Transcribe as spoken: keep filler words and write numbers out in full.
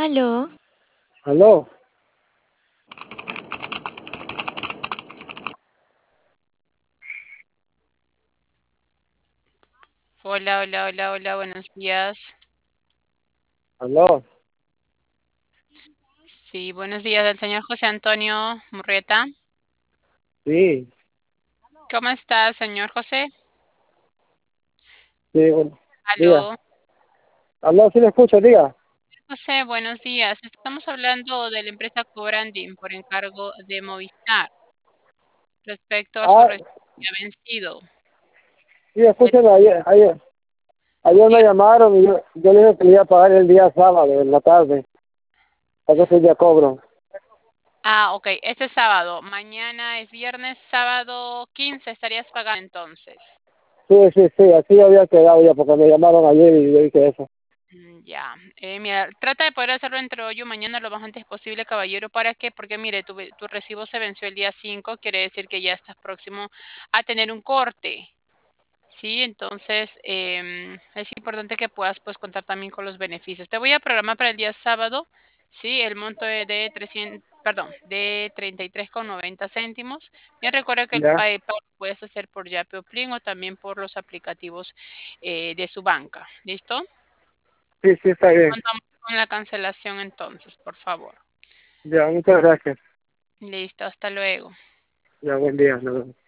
Aló, Aló, Hola, hola, hola, hola, buenos días. aló, Sí, buenos días, el señor José Antonio Murrieta. sí, ¿Cómo está, señor José? sí, bueno, diga. Aló. Aló, sí le escucho, diga. José, buenos días. Estamos hablando de la empresa Cobranding por encargo de Movistar respecto a su Ah, recibo ya vencido. sí, El- escúchame, ayer, ayer, ayer me diga- llamaron y yo, yo le dije que le iba a pagar el día sábado, en la tarde, para que ese día cobro. Ah, ok, este sábado. Mañana es viernes, sábado quince estarías pagando entonces. Sí, sí, sí, así había quedado ya, porque me llamaron ayer y yo dije eso. Mm, Ya, eh, mira, trata de poder hacerlo entre hoy o mañana lo más antes posible, caballero. ¿Para qué? Porque mire, tu, ve- tu recibo se venció el día cinco, quiere decir que ya estás próximo a tener un corte. Sí, entonces em, es importante que puedas pues contar también con los beneficios. Te voy a programar para el día sábado, sí, el monto de, de trescientos, perdón, de treinta y tres con noventa céntimos. Bien, recuerda que el Ya, PayPal lo puedes hacer por Yape o Plin o también por los aplicativos eh, de su banca. ¿Listo? sí, sí, está bien. Contamos con la cancelación entonces, por favor. Ya, muchas gracias. Listo, hasta luego. Ya, buen día. Nos vemos.